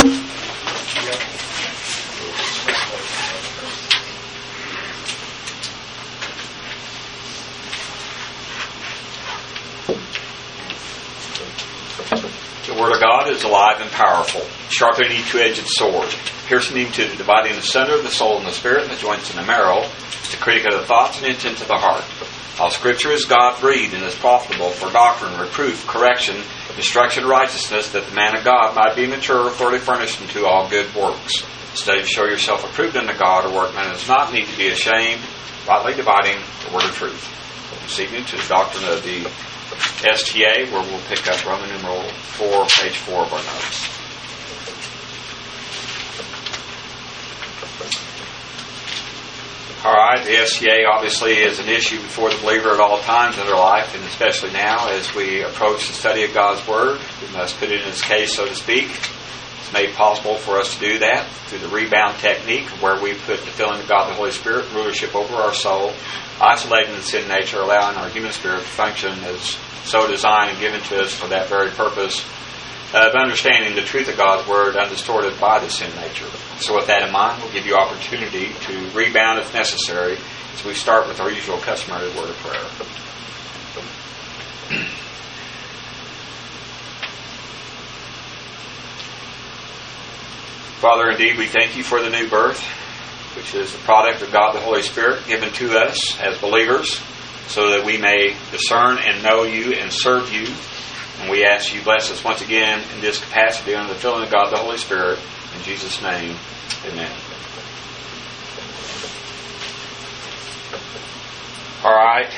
The Word of God is alive and powerful, sharper than any two-edged sword, piercing into the dividing asunder the soul and the spirit, and the joints and the marrow, the critic of the thoughts and intent of the heart. All Scripture is God-breathed and is profitable for doctrine, reproof, correction, instruction in righteousness, that the man of God might be mature, thoroughly furnished unto all good works. Study to show yourself approved unto God, a workman does not need to be ashamed, rightly dividing the word of truth. This evening to the doctrine of the STA, where we'll pick up Roman numeral 4, page 4 of our notes. Alright, the STA obviously is an issue before the believer at all times in their life, and especially now as we approach the study of God's Word. We must put it in its case, so to speak. It's made possible for us to do that through the rebound technique, where we put the filling of God the Holy Spirit, rulership over our soul, isolating the sin nature, allowing our human spirit to function as so designed and given to us for that very purpose of understanding the truth of God's Word undistorted by the sin nature. So with that in mind, we'll give you opportunity to rebound if necessary as we start with our usual customary word of prayer. Father, indeed, we thank you for the new birth, which is the product of God the Holy Spirit given to us as believers, so that we may discern and know you and serve you. And we ask you bless us once again in this capacity under the filling of God the Holy Spirit. In Jesus' name, amen. Alright.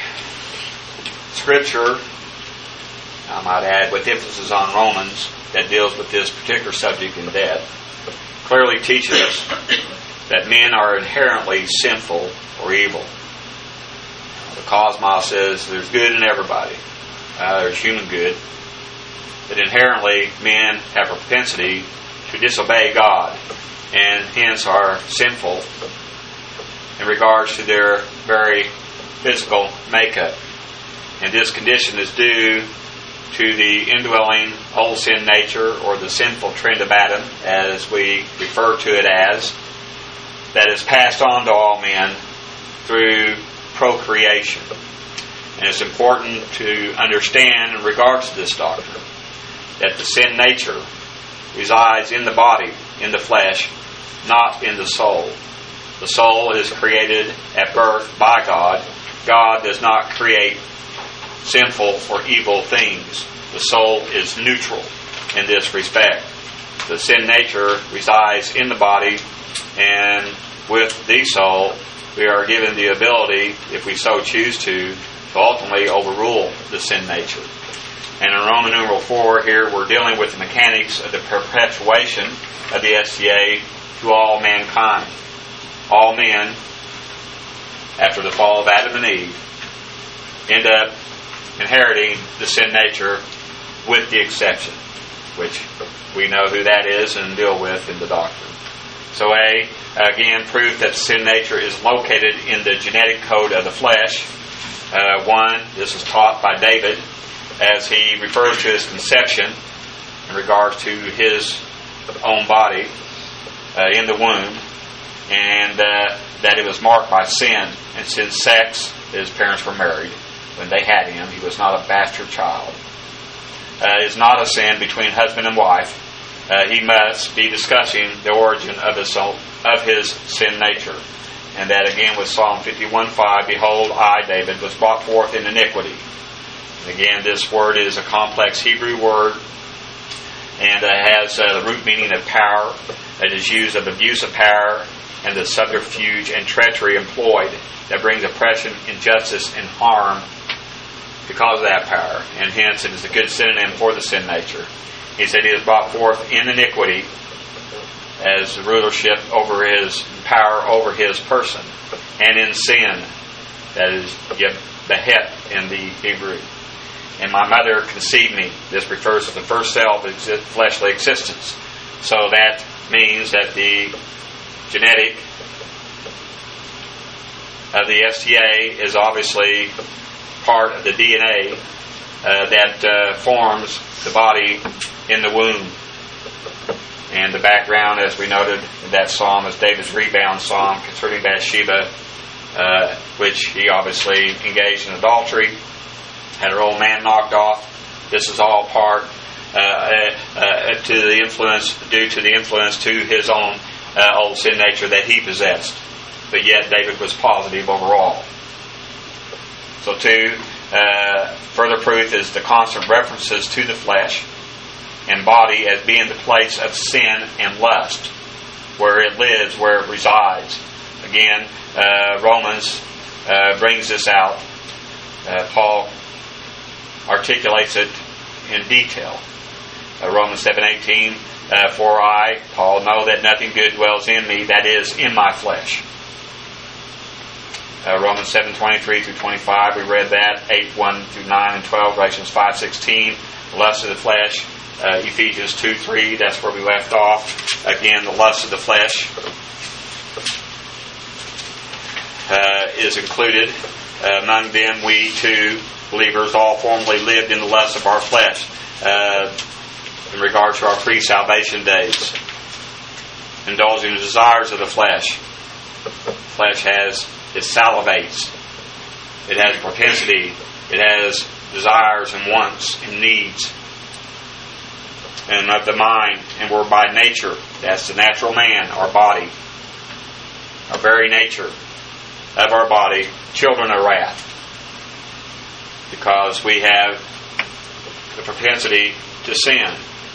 Scripture, I might add, with emphasis on Romans, that deals with this particular subject in depth, clearly teaches us that men are inherently sinful or evil. The cosmos says there's good in everybody. There's human good. That inherently men have a propensity to disobey God, and hence are sinful in regards to their very physical makeup. And this condition is due to the indwelling old sin nature, or the sinful trend of Adam, as we refer to it as, that is passed on to all men through procreation. And it's important to understand in regards to this doctrine that the sin nature resides in the body, in the flesh, not in the soul. The soul is created at birth by God. God does not create sinful or evil things. The soul is neutral in this respect. The sin nature resides in the body, and with the soul, we are given the ability, if we so choose to ultimately overrule the sin nature. And in Roman numeral 4 here, we're dealing with the mechanics of the perpetuation of the STA to all mankind. All men, after the fall of Adam and Eve, end up inheriting the sin nature, with the exception, which we know who that is and deal with in the doctrine. So again, proof that the sin nature is located in the genetic code of the flesh. This is taught by David as he refers to his conception in regards to his own body in the womb, and that it was marked by sin. And since sex, his parents were married when they had him, he was not a bastard child. It is not a sin between husband and wife. He must be discussing the origin of his sin nature. And that again with Psalm 51:5, behold, I, David, was brought forth in iniquity. And again, this word is a complex Hebrew word, and has the root meaning of power. It is used of abuse of power and the subterfuge and treachery employed that brings oppression, injustice, and harm because of that power. And hence it is a good synonym for the sin nature. He said he is brought forth in iniquity as the rulership over his power over his person, and in sin, that is behet in the Hebrew. And my mother conceived me. This refers to the first cell of fleshly existence. So that means that the genetic of the STA is obviously part of the DNA that forms the body in the womb. And the background, as we noted in that psalm, is David's rebound psalm concerning Bathsheba, which he obviously engaged in adultery, had her old man knocked off. This is all part due to the influence to his own old sin nature that he possessed. But yet David was positive overall. So too, further proof is the constant references to the flesh and body as being the place of sin and lust, where it lives, where it resides. Again, Romans brings this out. Paul articulates it in detail. Romans 7:18, for I, Paul, know that nothing good dwells in me, that is, in my flesh. Romans 7:23 through 25, we read that. 8:1 through 9 and 12, Galatians 5:16, the lust of the flesh. Ephesians 2:3, that's where we left off. Again, the lust of the flesh is included. Among them, we too, believers, all formerly lived in the lust of our flesh in regard to our pre-salvation days, indulging the desires of the flesh. The flesh it salivates. It has propensity. It has desires and wants and needs. And of the mind, and we're by nature, that's the natural man, our body, our very nature of our body, children of wrath, because we have the propensity to sin.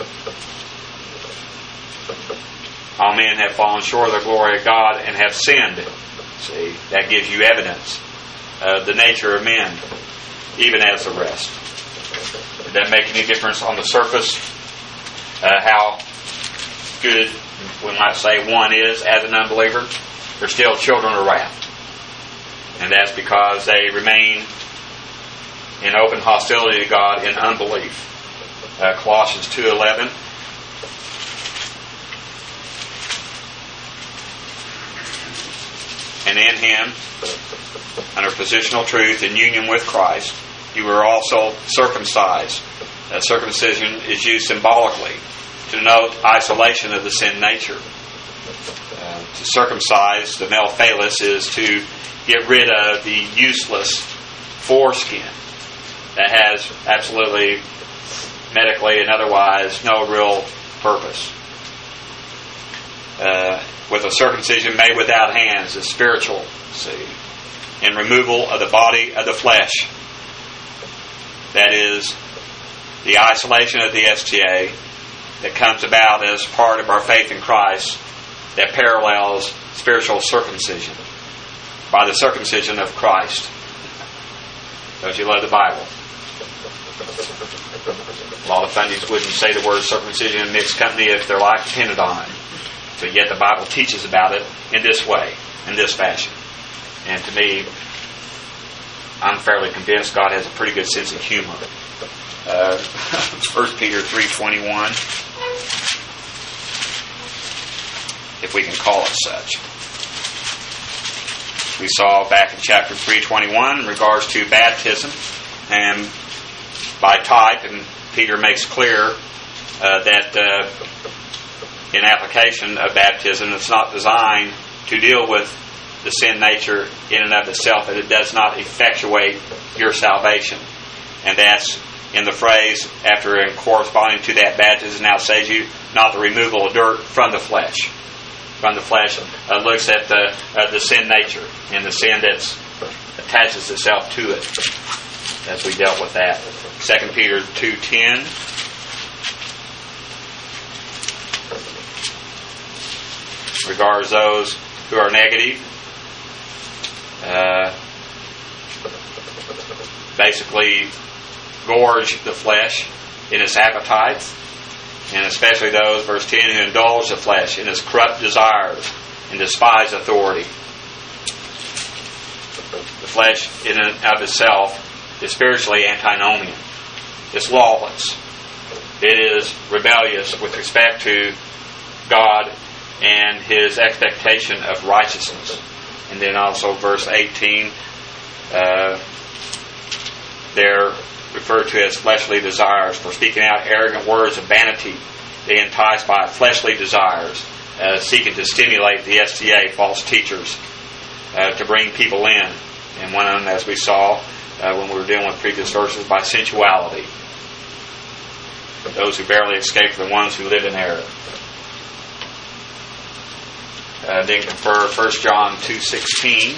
All men have fallen short of the glory of God and have sinned. See, that gives you evidence of the nature of men, even as the rest. Does that make any difference on the surface? How good, we might say, one is as an unbeliever? They're still children of wrath. And that's because they remain in open hostility to God in unbelief. Colossians 2:11. And in Him, under positional truth in union with Christ, you were also circumcised. Circumcision is used symbolically to denote isolation of the sin nature. To circumcise, the male phallus, is to get rid of the useless foreskin that has absolutely, medically and otherwise, no real purpose. With a circumcision made without hands is spiritual, see, in removal of the body of the flesh. That is the isolation of the STA that comes about as part of our faith in Christ, that parallels spiritual circumcision by the circumcision of Christ. Don't you love the Bible? A lot of Sundays wouldn't say the word circumcision in mixed company if their life depended on it. But yet the Bible teaches about it in this way, in this fashion. And to me, I'm fairly convinced God has a pretty good sense of humor. 1 Peter 3:21, if we can call it such. We saw back in chapter 3:21 in regards to baptism, and by type, and Peter makes clear that in application of baptism, it's not designed to deal with the sin nature in and of itself, that it does not effectuate your salvation. And that's in the phrase after and corresponding to that baptism now saves you, not the removal of dirt from the flesh. From the flesh looks at the sin nature and the sin that attaches itself to it, as we dealt with that. 2 Peter 2:10. Regards those who are negative. Basically gorge the flesh in its appetites, and especially those, verse 10, who indulge the flesh in its corrupt desires and despise authority. The flesh in and of itself is spiritually antinomian. It's lawless. It is rebellious with respect to God and His expectation of righteousness. And then also verse 18, they're referred to as fleshly desires, for speaking out arrogant words of vanity They entice by fleshly desires, seeking to stimulate the STA, false teachers, to bring people in. And one of them, as we saw when we were dealing with previous verses, by sensuality. Those who barely escape are the ones who live in error. Then confer 1 John 2:16.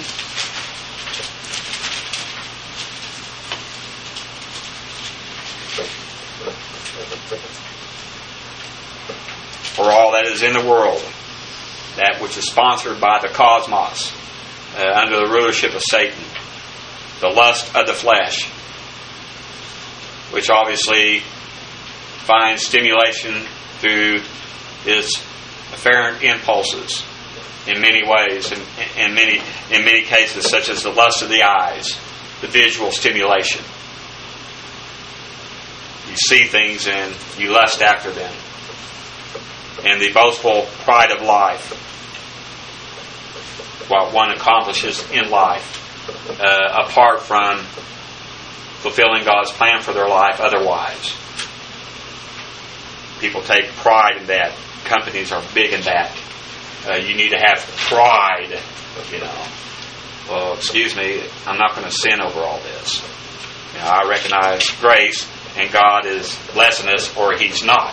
For all that is in the world, that which is sponsored by the cosmos, under the rulership of Satan, the lust of the flesh, which obviously finds stimulation through its afferent impulses in many ways, in many cases, such as the lust of the eyes, the visual stimulation. You see things and you lust after them. And the boastful pride of life, what one accomplishes in life, apart from fulfilling God's plan for their life otherwise. People take pride in that. Companies are big in that. You need to have pride, Well, excuse me, I'm not going to sin over all this. I recognize grace, and God is blessing us, or He's not.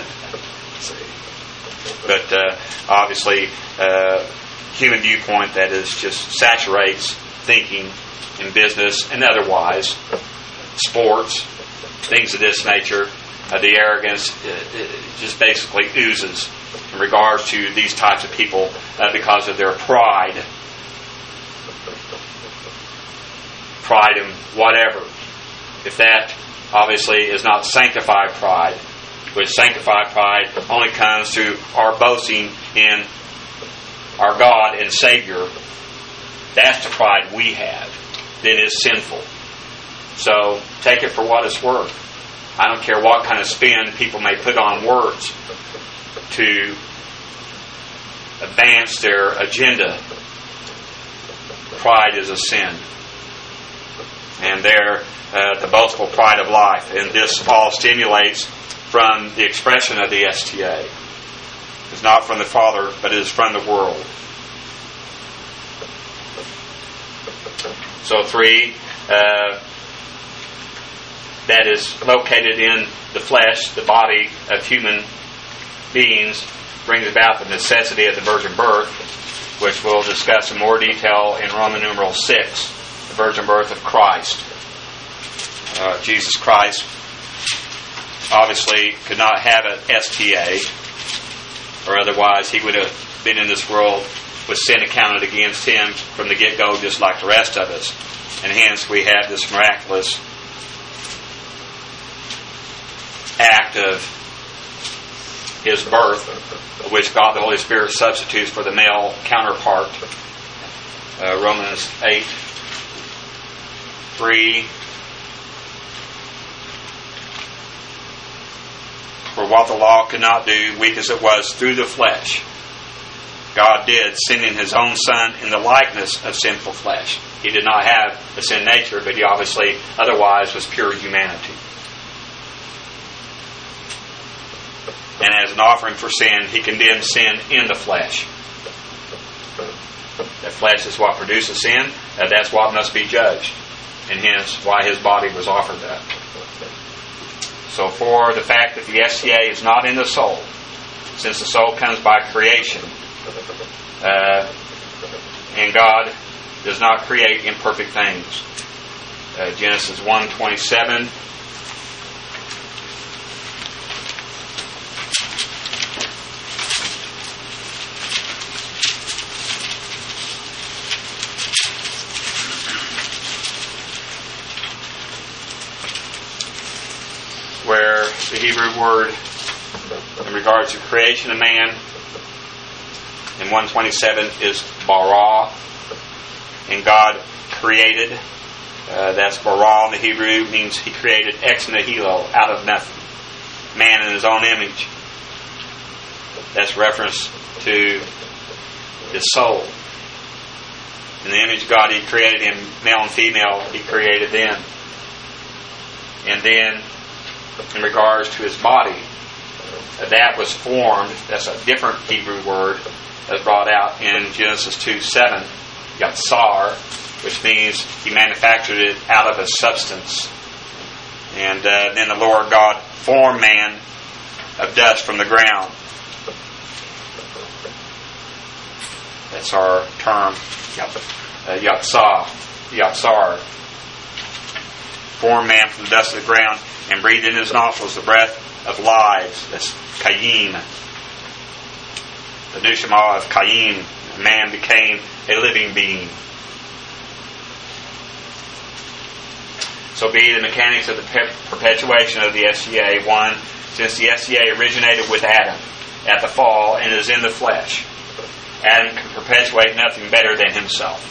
But obviously, human viewpoint that is just saturates thinking in business and otherwise, sports, things of this nature. The arrogance just basically oozes in regards to these types of people because of their pride. Pride in whatever. If that obviously is not sanctified pride, which sanctified pride only comes through our boasting in our God and Savior, that's the pride we have that is sinful. So take it for what it's worth. I don't care what kind of spin people may put on words to advance their agenda. Pride is a sin. And there, the boastful pride of life. And this all stimulates from the expression of the STA. It's not from the Father, but it is from the world. So 3, that is located in the flesh, the body of human beings, brings about the necessity of the virgin birth, which we'll discuss in more detail in Roman numeral 6, the virgin birth of Christ. Jesus Christ obviously could not have an STA, or otherwise he would have been in this world with sin accounted against him from the get-go, just like the rest of us. And hence we have this miraculous act of his birth, which God the Holy Spirit substitutes for the male counterpart. Romans 8:3. For what the law could not do, weak as it was through the flesh, God did, sending His own Son in the likeness of sinful flesh. He did not have a sin nature, but He obviously otherwise was pure humanity. And as an offering for sin, He condemned sin in the flesh. The flesh is what produces sin. That's what must be judged. And hence why His body was offered that. So for the fact that the STA is not in the soul, since the soul comes by creation, and God does not create imperfect things. Genesis 1:27. Where the Hebrew word in regards to creation of man in 1:27 is bara, and God created. That's bara in the Hebrew, means He created ex nihilo, out of nothing, man in His own image. That's reference to His soul. In the image of God, He created him, male and female. He created them. And then, in regards to His body, that was formed. That's a different Hebrew word that's brought out in Genesis 2:7. Yatsar, which means He manufactured it out of a substance. And then the Lord God formed man of dust from the ground. That's our term, Yatsar. Formed man from the dust of the ground and breathed in his nostrils the breath of lives. That's Kayim. The Nushama of Kayim. Man became a living being. So be the mechanics of the perpetuation of the SCA. 1, since the SCA originated with Adam at the fall and is in the flesh, Adam can perpetuate nothing better than himself.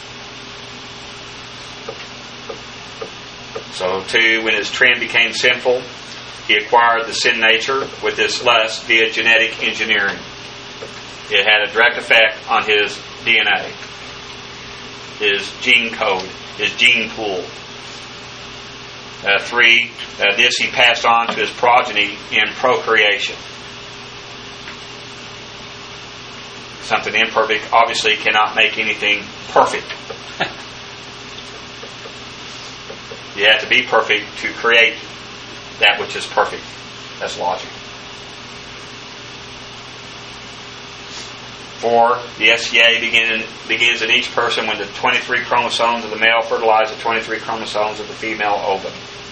So 2, when his trend became sinful, he acquired the sin nature with this lust via genetic engineering. It had a direct effect on his DNA, his gene code, his gene pool. 3, this he passed on to his progeny in procreation. Something imperfect obviously cannot make anything perfect. You have to be perfect to create that which is perfect. That's logic. 4, the SCA begins in each person when the 23 chromosomes of the male fertilize the 23 chromosomes of the female ovum.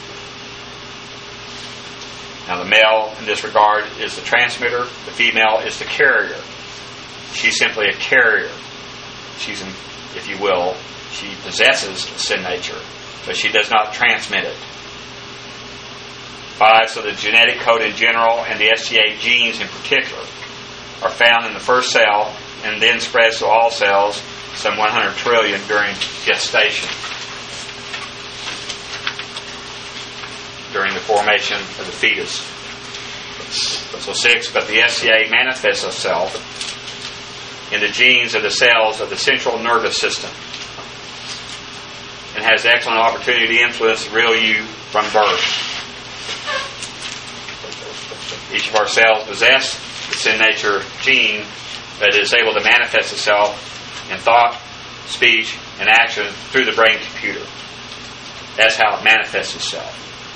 Now the male in this regard is the transmitter, the female is the carrier. She's simply a carrier. She's, if you will, she possesses sin nature, but she does not transmit it. 5, so the genetic code in general and the SCA genes in particular are found in the first cell and then spreads to all cells, some 100 trillion during gestation, during the formation of the fetus. So 6, but the SCA manifests itself in the genes of the cells of the central nervous system and has excellent opportunity to influence the real you from birth. Each of our cells possess the sin nature gene that is able to manifest itself in thought, speech, and action through the brain computer. That's how it manifests itself.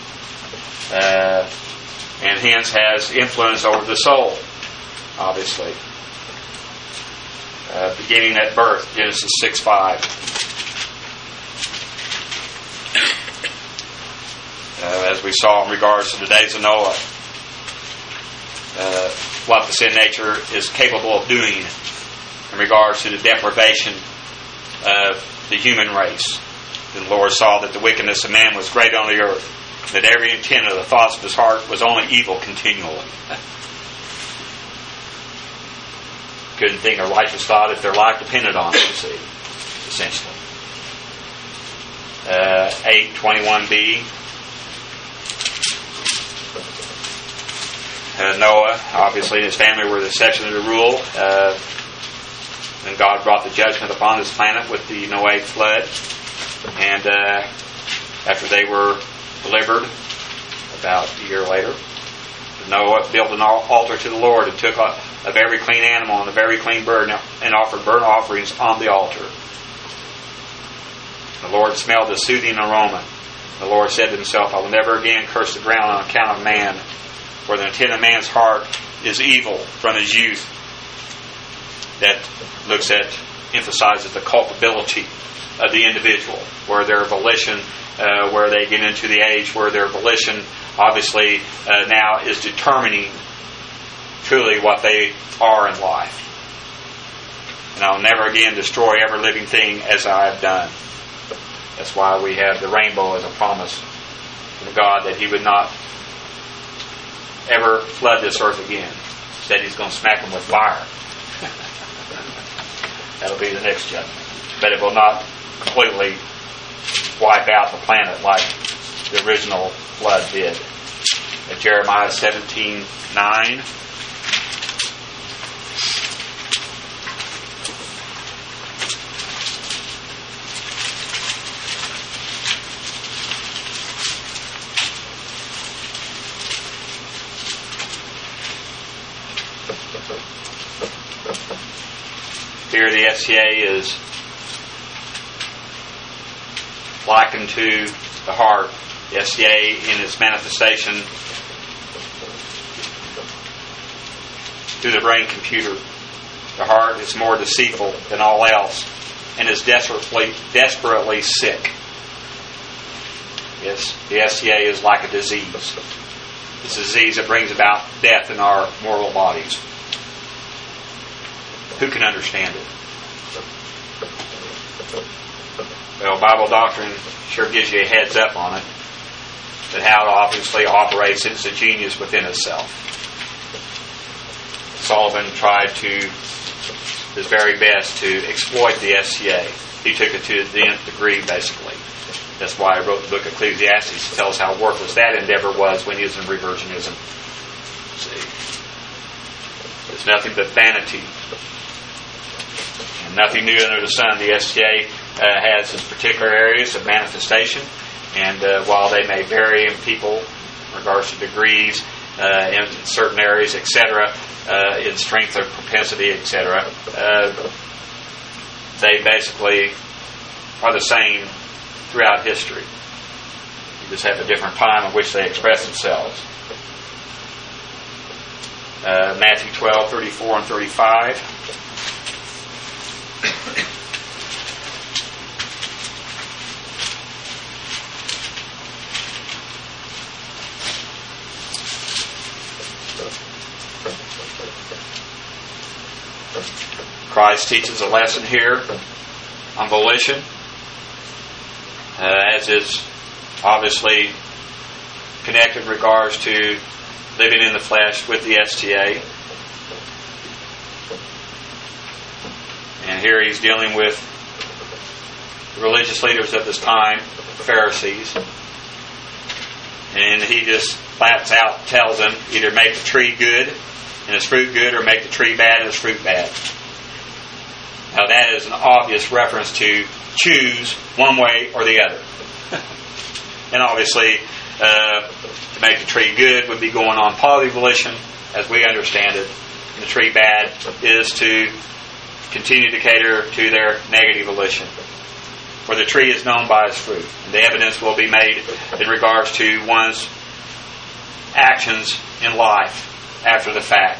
And hence has influence over the soul, obviously. Beginning at birth, Genesis 6:5. As we saw in regards to the days of Noah, what the sin nature is capable of doing in regards to the deprivation of the human race. The Lord saw that the wickedness of man was great on the earth, that every intent of the thoughts of his heart was only evil continually. Couldn't think a righteous thought if their life depended on it, you see, essentially. 8:21b. Noah, obviously, and his family were the section of the rule. And God brought the judgment upon this planet with the Noahic flood. And after they were delivered, about a year later, Noah built an altar to the Lord and took of every clean animal and of every clean bird and offered burnt offerings on the altar. The Lord smelled the soothing aroma. The Lord said to himself, I will never again curse the ground on account of man, for the intent of man's heart is evil from his youth. That emphasizes the culpability of the individual, where their volition, where they get into the age where their volition obviously now is determining truly what they are in life. And I'll never again destroy every living thing as I have done. That's why we have the rainbow as a promise from God that He would not ever flood this earth again. Instead, He's going to smack them with fire. That'll be the next judgment. But it will not completely wipe out the planet like the original flood did. At Jeremiah 17:9. Here the SCA is likened to the heart. The SCA in its manifestation through the brain computer. The heart is more deceitful than all else and is desperately sick. Yes, the SCA is like a disease. It's a disease that brings about death in our mortal bodies. Who can understand it? Well, Bible doctrine sure gives you a heads up on it, but how it obviously operates. It's a genius within itself. Sullivan tried his very best to exploit the SCA. He took it to the nth degree, basically. That's why I wrote the book of Ecclesiastes to tell us how worthless that endeavor was when he was in reversionism. See, it's nothing but vanity. And nothing new under the sun. The SCA has its particular areas of manifestation, and while they may vary in people in regards to degrees in certain areas, etc., in strength or propensity, etc., they basically are the same throughout history. You just have a different time in which they express themselves. Matthew 12, 34 and 35. Christ teaches a lesson here on volition, as is obviously connected in regards to living in the flesh with the STA. And here he's dealing with the religious leaders of this time, the Pharisees. And he just flats out tells them, either make the tree good and its fruit good, or make the tree bad and its fruit bad. Now that is an obvious reference to choose one way or the other. And obviously, to make the tree good would be going on positive volition, as we understand it. And the tree bad is to continue to cater to their negative volition. For the tree is known by its fruit. And the evidence will be made in regards to one's actions in life after the fact.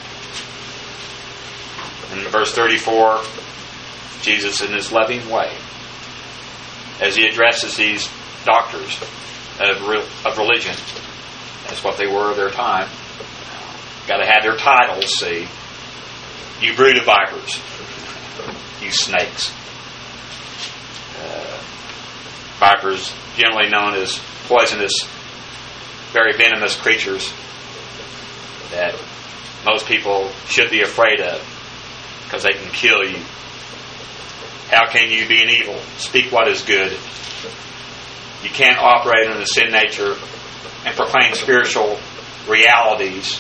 In verse 34, Jesus, in his loving way, as he addresses these doctors of religion, that's what they were of their time. Got to have their titles, see. You brood of vipers. You snakes. Vipers, generally known as poisonous, very venomous creatures that most people should be afraid of because they can kill you. How can you be an evil? Speak what is good. You can't operate in the sin nature and proclaim spiritual realities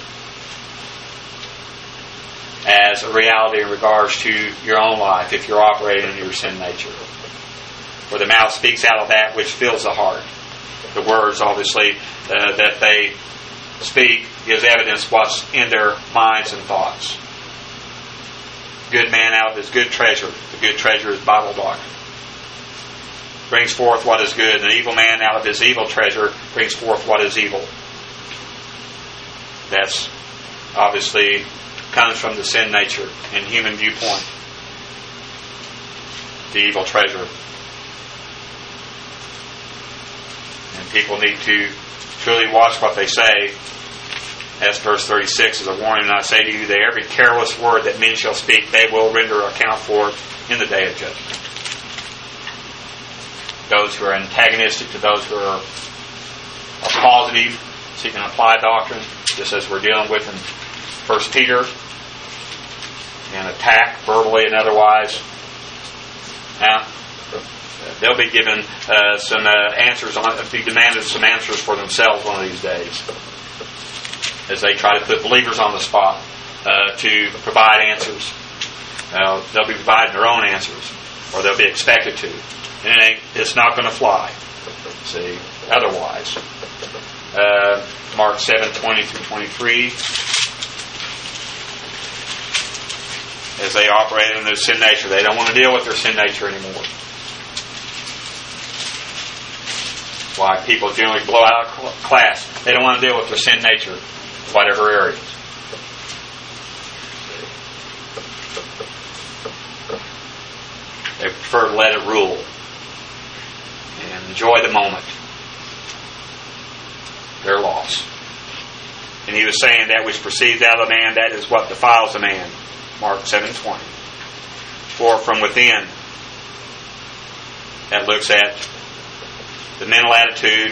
as a reality in regards to your own life if you're operating in your sin nature. For the mouth speaks out of that which fills the heart. The words, obviously, that they speak gives evidence what's in their minds and thoughts. Good man out of his good treasure. The good treasure is Bible doctrine. Brings forth what is good. An evil man out of his evil treasure brings forth what is evil. That's obviously comes from the sin nature and human viewpoint. The evil treasure. And people need to truly watch what they say. As verse 36 is a warning, and I say to you that every careless word that men shall speak, they will render account for in the day of judgment. Those who are antagonistic to those who are positive, seeking to apply doctrine, just as we're dealing with in 1 Peter, and attack verbally and otherwise. Now, they'll be given some answers, be demanded some answers for themselves one of these days, as they try to put believers on the spot to provide answers. They'll be providing their own answers, or they'll be expected to. And it's not going to fly. See, otherwise. Mark 7:20 through 23. as they operate in their sin nature. They don't want to deal with their sin nature anymore. Why people generally blow out of class. They don't want to deal with their sin nature, whatever areas. They prefer to let it rule and enjoy the moment. Their loss. And he was saying that which proceeds out of the man, that is what defiles a man. Mark 7:20. For from within, that looks at the mental attitude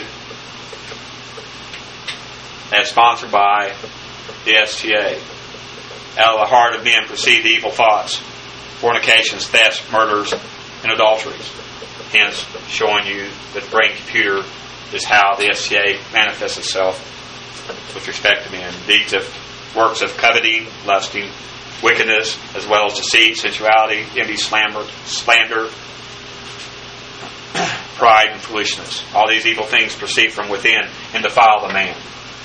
as sponsored by the STA. Out of the heart of men proceed the evil thoughts, fornications, thefts, murders, and adulteries. Hence, showing you that the brain computer is how the STA manifests itself with respect to men. Deeds of works of coveting, lusting, wickedness, as well as deceit, sensuality, envy, slander, pride, and foolishness. All these evil things proceed from within and defile the man.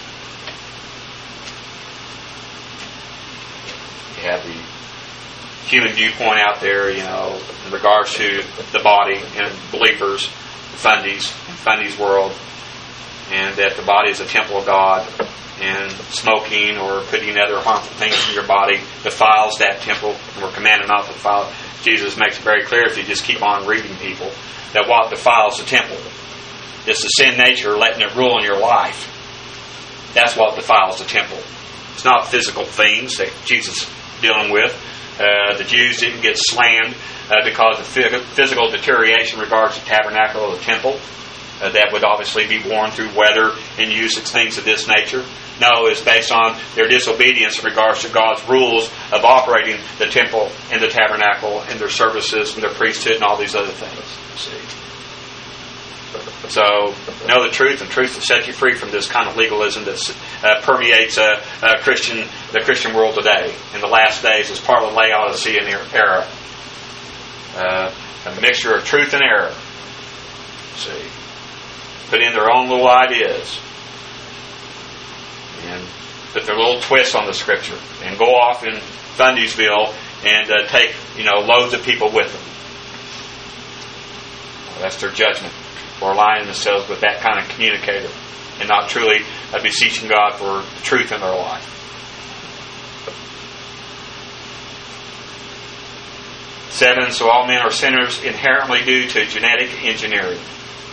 You have the human viewpoint out there, in regards to the body and believers, Fundy's world, and that the body is a temple of God, and smoking or putting other harmful things in your body defiles that temple, and we're commanded not to defile it. Jesus makes it very clear, if you just keep on reading people, that what defiles the temple is the sin nature letting it rule in your life. That's what defiles the temple. It's not physical things that Jesus is dealing with. The Jews didn't get slammed because of physical deterioration in regards to the tabernacle or the temple. That would obviously be worn through weather and usage, things of this nature. No, it's based on their disobedience in regards to God's rules of operating the temple and the tabernacle and their services and their priesthood and all these other things. See? So, know the truth, and truth will set you free from this kind of legalism that permeates the Christian world today. In the last days, as part of the Laodicean era. A mixture of truth and error. See? Put in their own little ideas. And put their little twists on the Scripture. And go off in Thundersville and take, loads of people with them. Well, that's their judgment. For aligning themselves with that kind of communicator. And not truly beseeching God for the truth in their life. Seven, so all men are sinners inherently due to genetic engineering.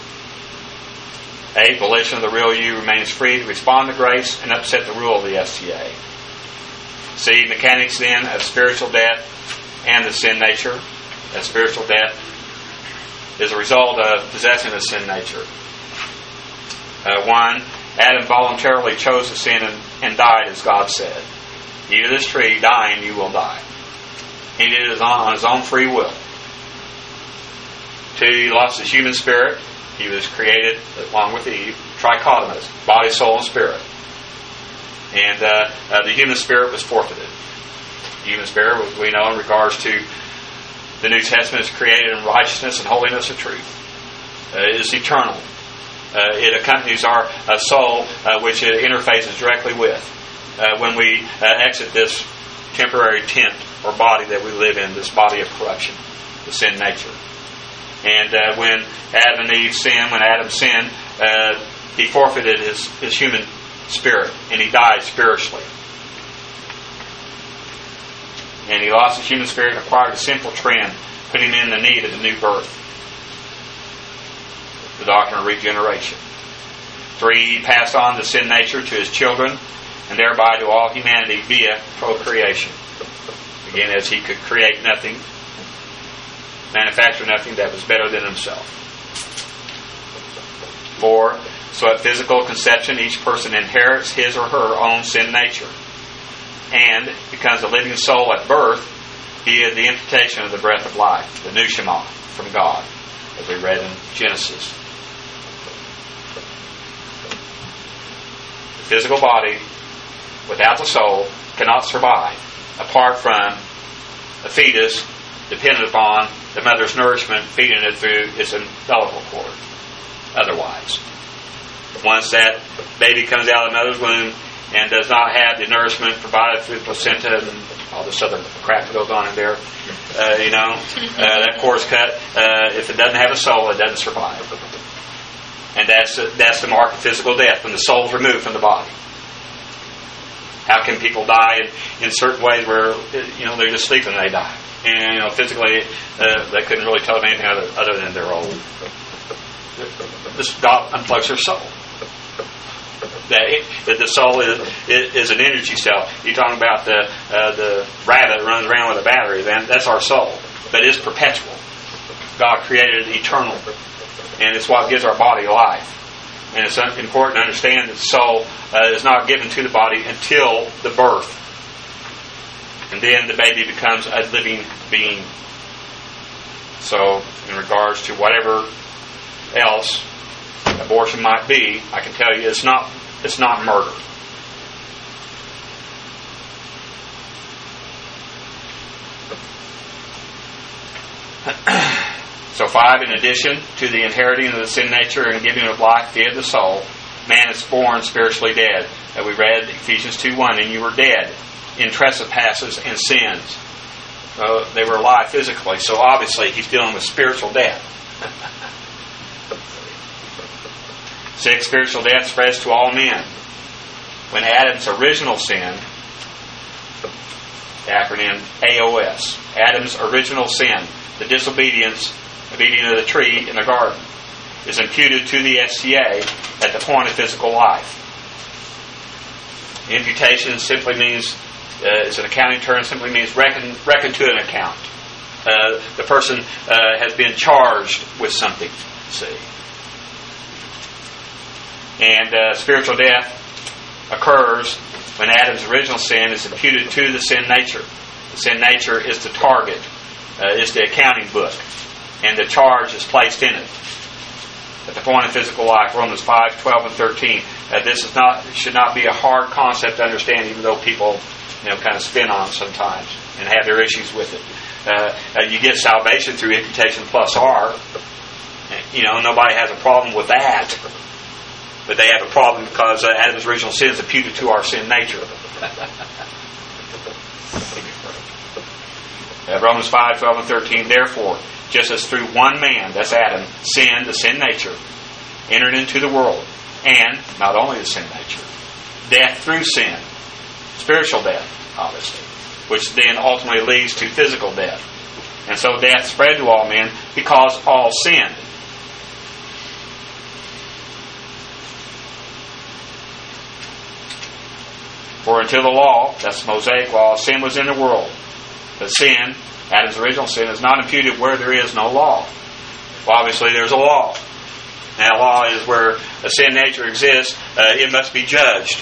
8, volition of the real you remains free to respond to grace and upset the rule of the STA. C, mechanics then of spiritual death and the sin nature. That spiritual death is a result of possessing a sin nature. 1, Adam voluntarily chose to sin and died as God said. Eat of this tree, dying you will die. He did it on his own free will. 2, he lost his human spirit. He was created, along with Eve, trichotomous, body, soul, and spirit. And the human spirit was forfeited. The human spirit, we know in regards to the New Testament, is created in righteousness and holiness of truth. It is eternal. It accompanies our soul, which it interfaces directly with. When we exit this temporary tent or body that we live in, this body of corruption, the sin nature. And when Adam and Eve sinned, when Adam sinned, he forfeited his human spirit, and he died spiritually. And he lost his human spirit and acquired a sinful trend, putting him in the need of the new birth. The doctrine of regeneration. 3, he passed on the sin nature to his children, and thereby to all humanity via procreation. Again, as he could create nothing, manufacture nothing that was better than himself. 4, so at physical conception, each person inherits his or her own sin nature, and becomes a living soul at birth via the imputation of the breath of life, the neshama from God, as we read in Genesis. The physical body, without the soul, cannot survive apart from a fetus dependent upon the mother's nourishment, feeding it through its umbilical cord. Otherwise, once that baby comes out of the mother's womb, and does not have the nourishment provided through the placenta and all this other crap that goes on in there, that course cut, if it doesn't have a soul, it doesn't survive. And that's the mark of physical death, when the soul is removed from the body. How can people die in certain ways where they're just sleeping and they die? And physically, they couldn't really tell them anything other than they're old. This God unplugs their soul. That the soul is an energy cell. You're talking about the rabbit that runs around with a battery. That's our soul, but it's perpetual. God created it eternal, and it's what gives our body life. And it's important to understand that the soul is not given to the body until the birth. And then the baby becomes a living being. So, in regards to whatever else abortion might be, I can tell you it's not murder. So 5, in addition to the inheriting of the sin nature and giving of life via the soul, man is born spiritually dead. We read Ephesians 2:1, and you were dead in trespasses and sins. They were alive physically, so obviously he's dealing with spiritual death. 6, spiritual death spreads to all men. When Adam's original sin, the acronym AOS, Adam's original sin, the disobedience of eating of the tree in the garden, is imputed to the SCA at the point of physical life. Imputation simply means, it's an accounting term, simply means reckon to an account. The person has been charged with something, see. And spiritual death occurs when Adam's original sin is imputed to the sin nature. The sin nature is the target, is the accounting book, and the charge is placed in it at the point of physical life. Romans 5:12 and 13. This should not be a hard concept to understand, even though people kind of spin on it sometimes and have their issues with it. You get salvation through imputation plus R. Nobody has a problem with that. But they have a problem because Adam's original sin is imputed to our sin nature. Romans 5:12 and 13. Therefore, just as through one man, that's Adam, sin, the sin nature, entered into the world, and not only the sin nature, death through sin, spiritual death, obviously, which then ultimately leads to physical death. And so death spread to all men because all sinned. For until the law, that's the Mosaic law, sin was in the world. But sin, Adam's original sin, is not imputed where there is no law. Well, obviously there's a law. And a law is where a sin nature exists, it must be judged.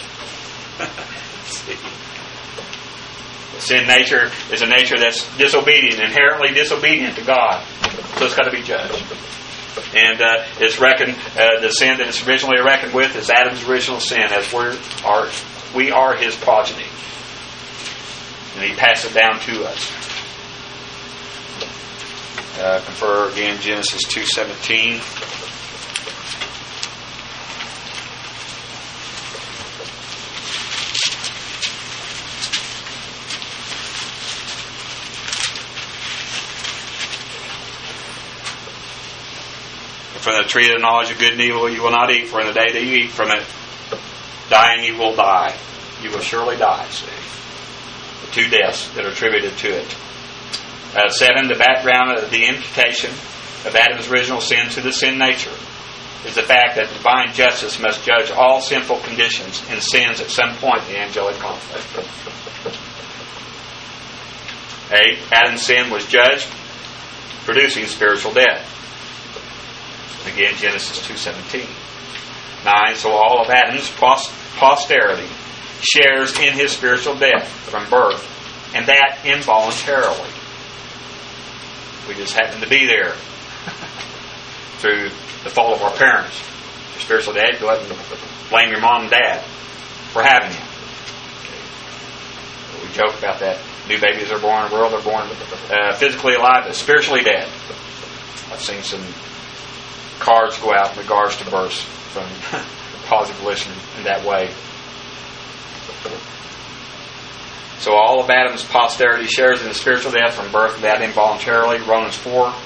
The sin nature is a nature that's disobedient, inherently disobedient to God. So it's got to be judged. And it's reckoned, the sin that it's originally reckoned with is Adam's original sin, as we are his progeny. And he passed it down to us. Confer again Genesis 2:17. From the tree of the knowledge of good and evil you will not eat, for in the day that you eat from it, dying you will die. You will surely die, see. The 2 deaths that are attributed to it. 7, the background of the imputation of Adam's original sin to the sin nature is the fact that divine justice must judge all sinful conditions and sins at some point in the angelic conflict. 8, Adam's sin was judged, producing spiritual death. Again, Genesis 2:17. 9, so all of Adam's posterity shares in his spiritual death from birth, and that involuntarily. We just happen to be there through the fault of our parents. Your spiritual dad, go ahead and blame your mom and dad for having you. Okay. We joke about that. New babies are born in the world, they're born physically alive, but spiritually dead. I've seen some cards go out in regards to births from positive volition in that way. So all of Adam's posterity shares in the spiritual death from birth without involuntarily. Romans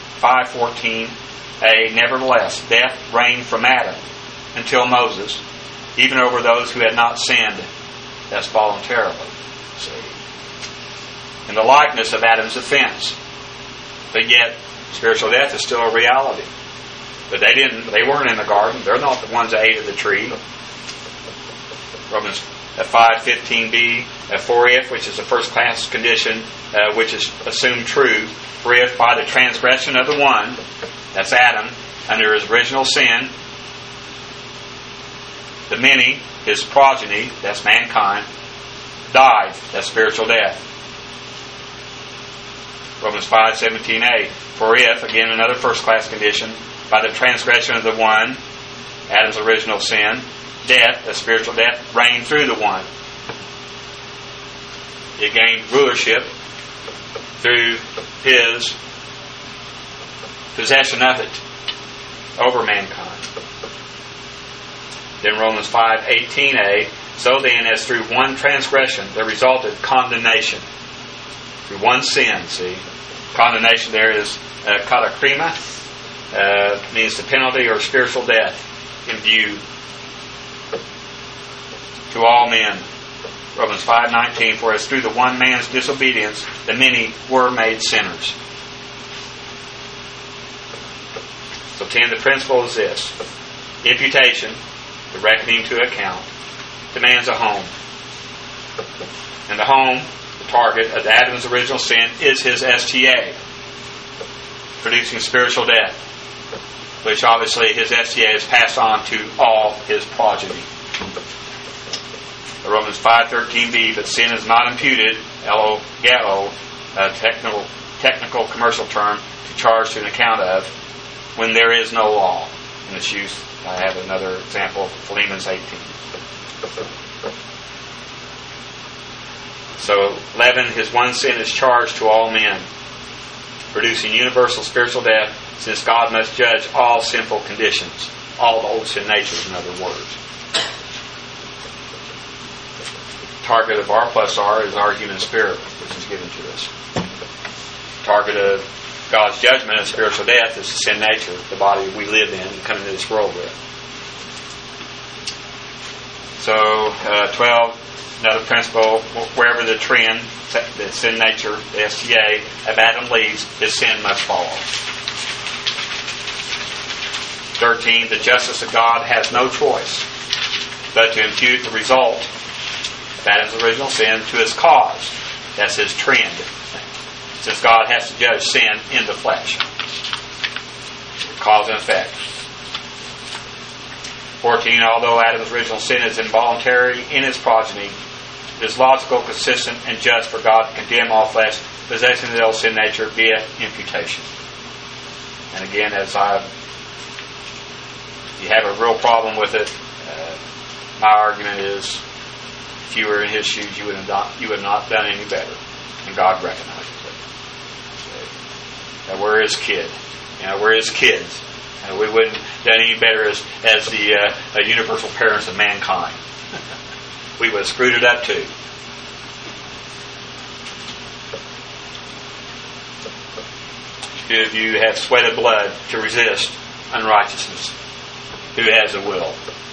5:14a. Nevertheless, death reigned from Adam until Moses, even over those who had not sinned. That's voluntarily. See? In the likeness of Adam's offense. But yet, spiritual death is still a reality. But they weren't in the garden. They're not the ones that ate of the tree. Romans 5:15b, for if, which is a first class condition, which is assumed true, for if by the transgression of the one, that's Adam, under his original sin, the many, his progeny, that's mankind, died, that's spiritual death. Romans 5:17a, for if, again another first class condition, by the transgression of the one, Adam's original sin, death, the spiritual death, reigned through the one. It gained rulership through his possession of it over mankind. Then Romans 5:18a, so then as through one transgression there resulted condemnation. Through one sin, see. Condemnation there is katakrima, means the penalty or spiritual death in view to all men. Romans 5:19, for as through the one man's disobedience the many were made sinners. So 10, the principle is this. Imputation, the reckoning to account, demands a home. And the home, the target of Adam's original sin, is his STA, producing spiritual death, which obviously his STA is passed on to all his progeny. Romans 5:13b, but sin is not imputed, elogeo, a technical commercial term, to charge to an account of, when there is no law. In its use, I have another example of Philemon 18. So 11, his one sin is charged to all men, producing universal spiritual death, since God must judge all sinful conditions, all the old sin natures, in other words. Target of R plus R is our human spirit, which is given to us. Target of God's judgment of spiritual death is the sin nature, the body we live in and come into this world with. So 12, another principle, wherever the trend, the sin nature, the STA of Adam leads, his sin must follow. 13, the justice of God has no choice but to impute the result of Adam's original sin to his cause. That's his trend. Since God has to judge sin in the flesh. Cause and effect. 14, although Adam's original sin is involuntary in his progeny, it is logical, consistent, and just for God to condemn all flesh possessing the old sin nature via imputation. And again, you have a real problem with it. My argument is, if you were in his shoes, you would have not done any better, and God recognizes it. So, we're his kid. We're his kids. We wouldn't have done any better as the universal parents of mankind. We would have screwed it up too. Few of you have sweated blood to resist unrighteousness. Who has a will?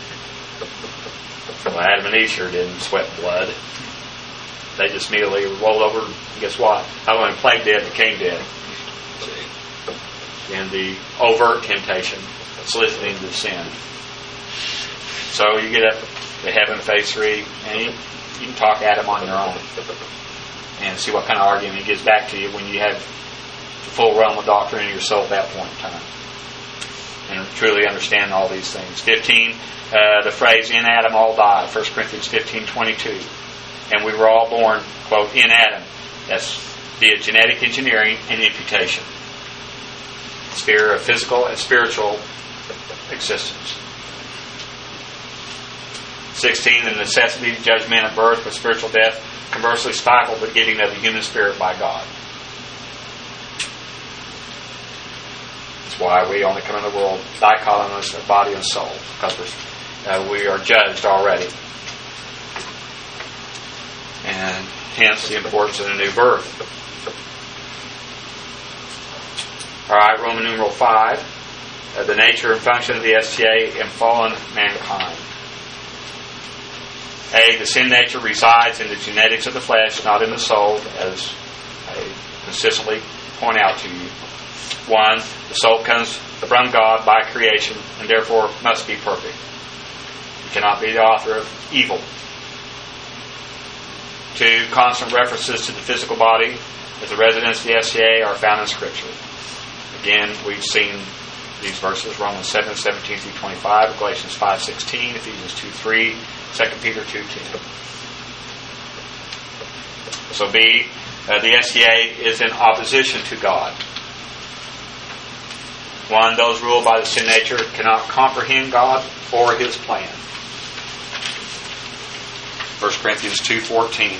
Well, Adam and Eve sure didn't sweat blood. They just immediately rolled over, and guess what? Not only played dead, became dead. And the overt temptation, soliciting to sin. So you get up to heaven, phase 3, and you can talk Adam on your own and see what kind of argument he gives back to you when you have the full realm of doctrine in your soul at that point in time. And truly understand all these things. 15, the phrase, in Adam all die, 1 Corinthians 15:22. And we were all born, quote, in Adam. That's via genetic engineering and imputation. Sphere of physical and spiritual existence. 16, the necessity to judge men at birth with spiritual death conversely stifled the giving of the human spirit by God. That's why we only come in the world dichotomous of body and soul, because we are judged already. And hence the importance of the new birth. Alright, Roman numeral 5. The nature and function of the STA in fallen mankind. A. The sin nature resides in the genetics of the flesh, not in the soul, as I consistently point out to you. 1. The soul comes from God by creation and therefore must be perfect. It cannot be the author of evil. 2. Constant references to the physical body as the residence of the SCA are found in Scripture. Again, we've seen these verses, Romans 7:17 through 25, Galatians 5:16, Ephesians 2:3, 2 Peter 2:10. So B, the SCA is in opposition to God. 1. Those ruled by the sin nature cannot comprehend God or His plan. 1 Corinthians 2:14.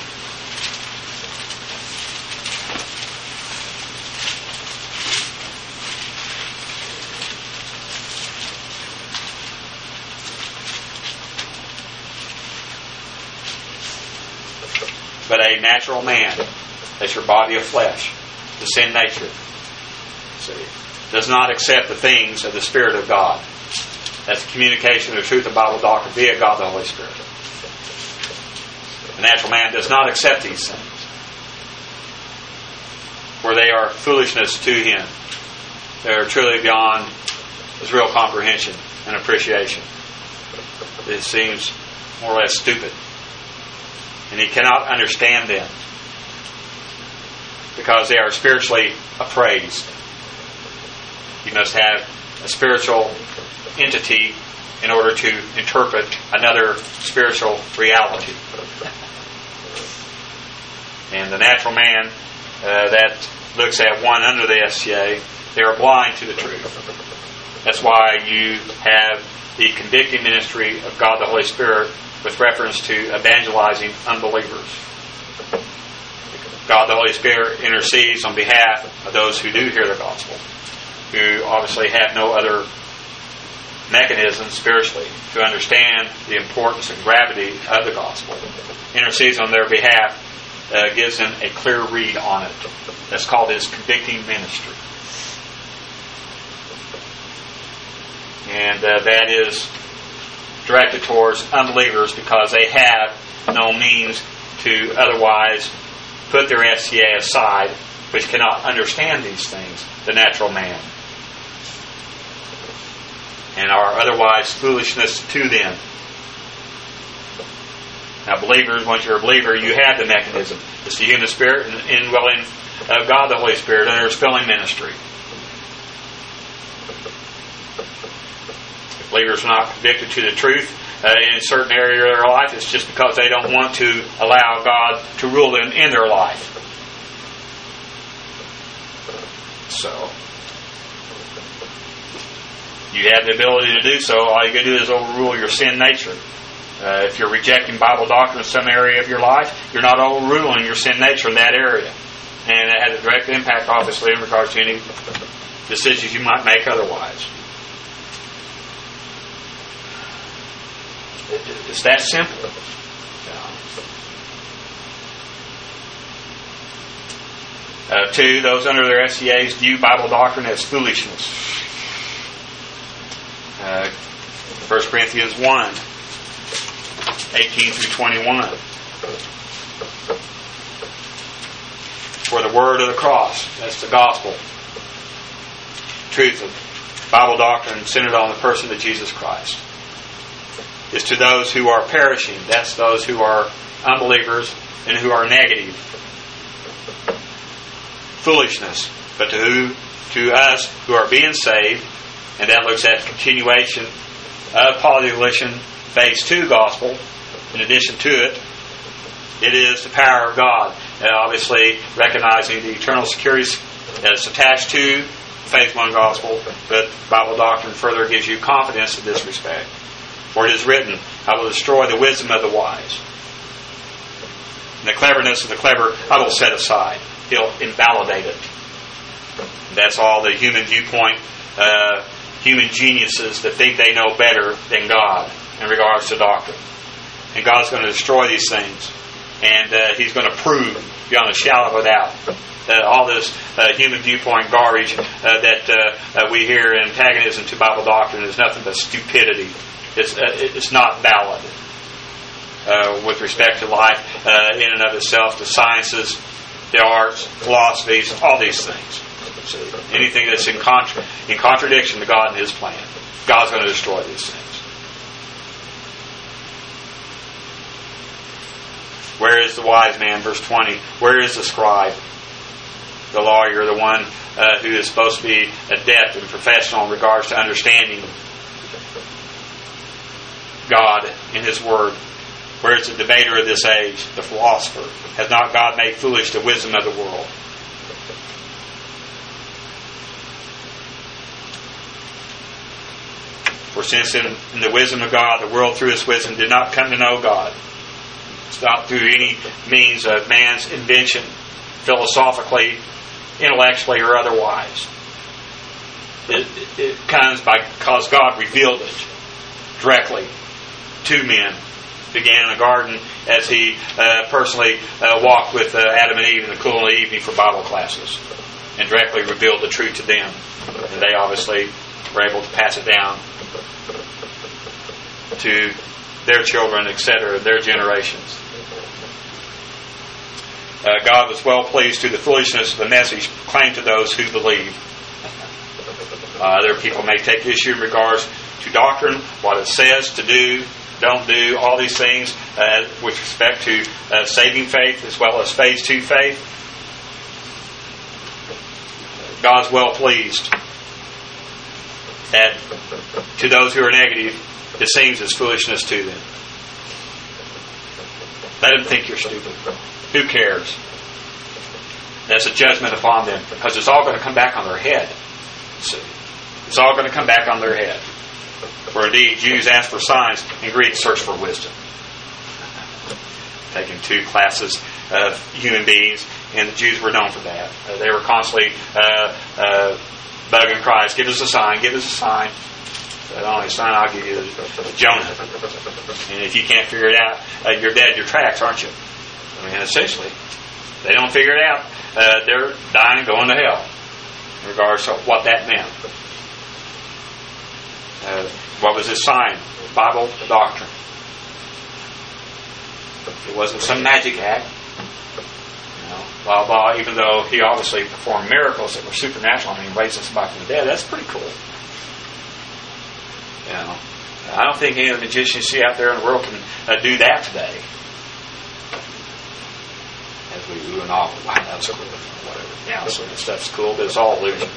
But a natural man, that's your body of flesh, the sin nature, does not accept the things of the Spirit of God. That's the communication of the truth of Bible doctrine via God the Holy Spirit. The natural man does not accept these things, for they are foolishness to him. They are truly beyond his real comprehension and appreciation. It seems more or less stupid. And he cannot understand them because they are spiritually appraised. You must have a spiritual entity in order to interpret another spiritual reality. And the natural man that looks at one under the SCA, they are blind to the truth. That's why you have the convicting ministry of God the Holy Spirit with reference to evangelizing unbelievers. God the Holy Spirit intercedes on behalf of those who do hear the gospel, who obviously have no other mechanism spiritually to understand the importance and gravity of the gospel. Intercedes on their behalf, gives them a clear read on it. That's called his convicting ministry. And that is directed towards unbelievers because they have no means to otherwise put their SCA aside, which cannot understand these things, the natural man, and are otherwise foolishness to them. Now, believers, once you're a believer, you have the mechanism. It's the human spirit and indwelling of God the Holy Spirit under His filling ministry. If believers are not convicted to the truth in a certain area of their life, it's just because they don't want to allow God to rule them in their life. So, you have the ability to do so. All you can do is overrule your sin nature. If you're rejecting Bible doctrine in some area of your life, you're not overruling your sin nature in that area. And it has a direct impact, obviously, in regards to any decisions you might make otherwise. It's that simple. 2, those under their SCAs view Bible doctrine as foolishness. 1 Corinthians 1, 18 through 21. For the word of the cross, that's the gospel, truth of Bible doctrine centered on the person of Jesus Christ, is to those who are perishing. That's those who are unbelievers and who are negative. Foolishness. But to us who are being saved, and that looks at the continuation of polyglottion phase 2 gospel. In addition to it, it is the power of God. And obviously recognizing the eternal security that's attached to phase 1 gospel, but Bible doctrine further gives you confidence in this respect. For it is written, I will destroy the wisdom of the wise, and the cleverness of the clever I will set aside. He'll invalidate it. That's all the human viewpoint, human geniuses that think they know better than God in regards to doctrine. And God's going to destroy these things. And he's going to prove beyond a shadow of a doubt that all this human viewpoint garbage that we hear in antagonism to Bible doctrine is nothing but stupidity. It's not valid with respect to life in and of itself, the sciences, the arts, philosophies, all these things. See, anything that's in contradiction to God and His plan, God's going to destroy these things. Where is the wise man? Verse 20. Where is the scribe? The lawyer, the one who is supposed to be adept and professional in regards to understanding God in His Word. Where is the debater of this age, the philosopher? Has not God made foolish the wisdom of the world? For since in the wisdom of God, the world through its wisdom did not come to know God. It's not through any means of man's invention, philosophically, intellectually, or otherwise. It comes because God revealed it directly to men. Began in the garden as He personally walked with Adam and Eve in the cool of the evening for Bible classes, and directly revealed the truth to them. And they obviously were able to pass it down to their children, etc., their generations. God was well pleased through the foolishness of the message proclaimed to those who believe. Other people may take issue in regards to doctrine, what it says to do, don't do, all these things with respect to saving faith as well as phase 2 faith. God's well pleased that to those who are negative, it seems as foolishness to them. Let them think you're stupid. Who cares? That's a judgment upon them, because it's all going to come back on their head. See? It's all going to come back on their head. For indeed, Jews ask for signs, and Greeks search for wisdom. Taking 2 classes of human beings, and the Jews were known for that. They were constantly bugging Christ, give us a sign, give us a sign. The only sign I'll give you is Jonah. And if you can't figure it out, you're dead in your tracks, aren't you? I mean, essentially, they don't figure it out. They're dying and going to hell in regards to what that meant. What was his sign? Bible doctrine. It wasn't some magic act. Blah, blah, even though he obviously performed miracles that were supernatural. I mean, raising somebody from the dead. That's pretty cool. I don't think any of the magicians you see out there in the world can do that today. As we ooh and ah, wow, that's cool, whatever. Yeah, so that stuff's cool, but it's all illusions.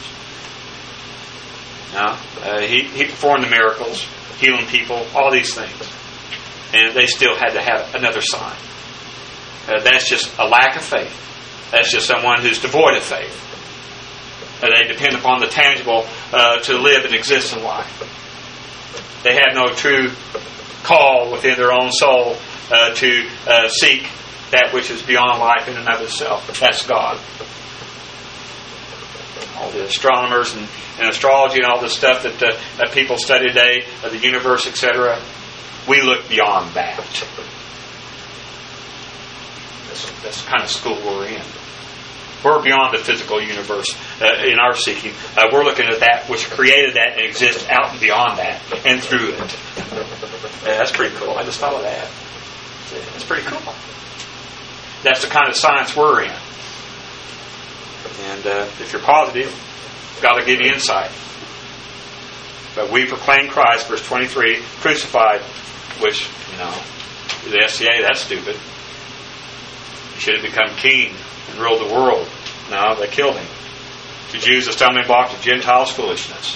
No, he performed the miracles, healing people, all these things, and they still had to have another sign. That's just a lack of faith. That's just someone who's devoid of faith. They depend upon the tangible to live and exist in life. They have no true call within their own soul to seek that which is beyond life in and of itself. That's God. All the astronomers and astrology and all the stuff that people study today, the universe, etc., we look beyond that. That's the kind of school we're in. We're beyond the physical universe in our seeking. We're looking at that which created that and exists out and beyond that and through it. That's pretty cool. I just thought of that. That's pretty cool. That's the kind of science we're in. And if you're positive, God will give you insight. But we proclaim Christ, verse 23, crucified, which, the SCA, that's stupid. He should have become king and ruled the world. No, they killed him. To Jews, a stumbling block, to Gentiles, foolishness.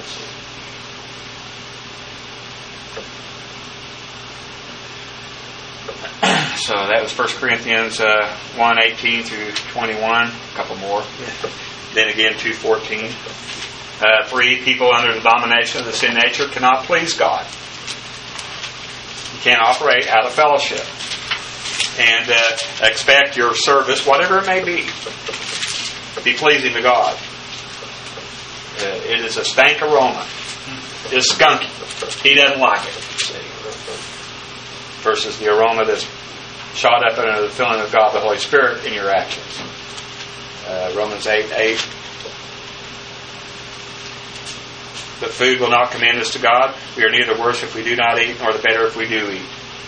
So that was 1 Corinthians 1:18 through 21. A couple more. Then again 2:14. 3, people under the domination of the sin nature cannot please God. You can't operate out of fellowship and expect your service, whatever it may be pleasing to God. It is a stank aroma. It's skunky. He doesn't like it. Versus the aroma that's shot up under the filling of God the Holy Spirit in your actions. Romans 8:8. But food will not commend us to God. We are neither worse if we do not eat, nor the better if we do eat.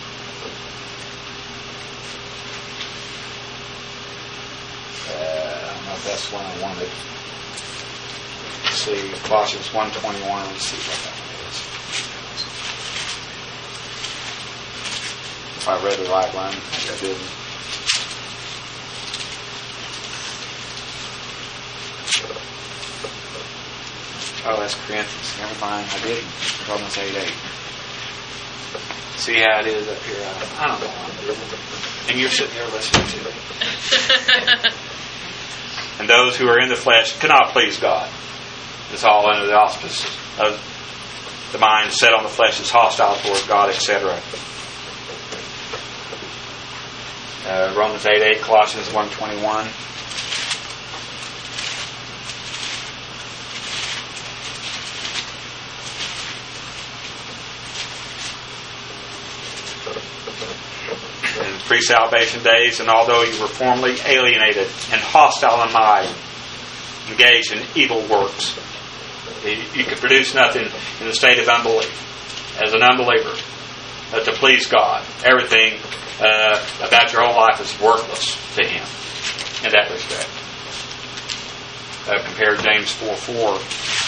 I don't know if that's one I wanted. Let's see, Colossians 1:21. Let's see what that one is. If I read the right one, maybe I didn't. Oh, that's Corinthians. Never mind, I didn't. Romans 8:8. See how it is up here? I don't know what I'm doing. And you're sitting there listening to it. And those who are in the flesh cannot please God. It's all under the auspices of the mind set on the flesh is hostile towards God, etc. Romans 8:8, Colossians 1:21. In pre-salvation days, and although you were formerly alienated and hostile in mind, engaged in evil works, you could produce nothing in the state of unbelief. As an unbeliever, to please God, everything about your whole life is worthless to Him in that respect. Compare James 4:4.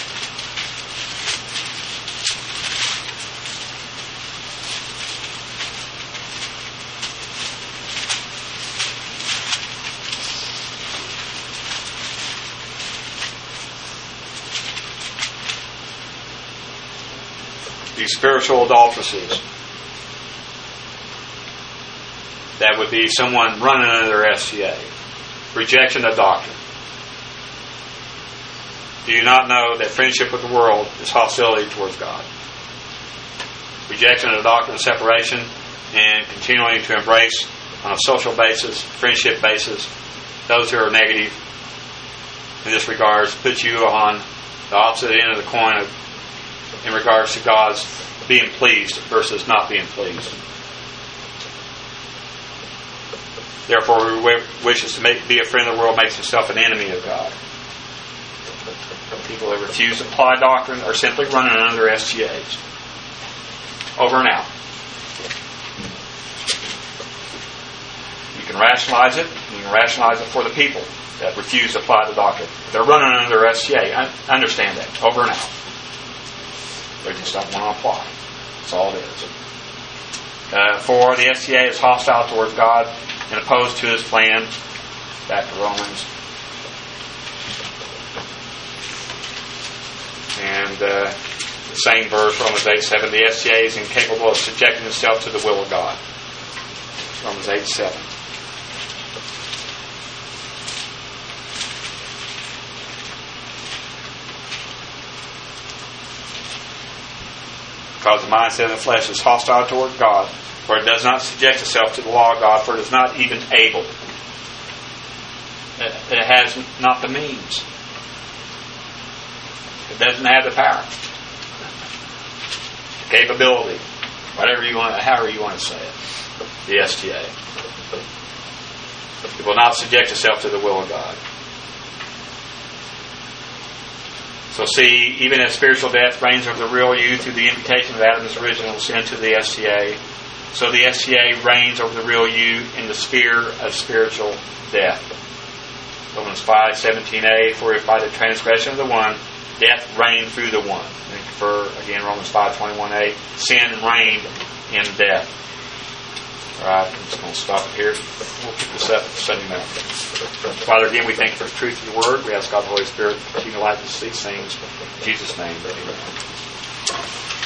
These spiritual adulteresses. That would be someone running under their SCA. Rejection of doctrine. Do you not know that friendship with the world is hostility towards God? Rejection of doctrine of separation and continuing to embrace on a social basis, friendship basis, those who are negative in this regards put you on the opposite end of the coin in regards to God's being pleased versus not being pleased. Therefore, whoever wishes to be a friend of the world makes himself an enemy of God. People that refuse to apply doctrine are simply running under their SGAs. Over and out. You can rationalize it. You can rationalize it for the people that refuse to apply the doctrine. They're running under their SGA. Understand that. Over and out. They just don't want to apply. That's all it is. For the SCA is hostile towards God and opposed to His plan. Back to Romans. And the same verse, Romans 8:7. The SCA is incapable of subjecting itself to the will of God. Romans 8:7. Because the mindset of the flesh is hostile toward God, for it does not subject itself to the law of God, for it is not even able. It has not the means. It doesn't have the power, capability, whatever you want, however you want to say it. The STA. It will not subject itself to the will of God. So see, even as spiritual death reigns over the real you through the imputation of Adam's original sin to the SCA, so the SCA reigns over the real you in the sphere of spiritual death. Romans 5:17a, for if by the transgression of the one, death reigned through the one. And for, again, Romans 5:21a, sin reigned in death. Alright, I'm just going to stop it here. We'll pick this up Sunday morning. Father, again, we thank you for the truth of your word. We ask God the Holy Spirit to continue to light us these things. In Jesus' name, amen.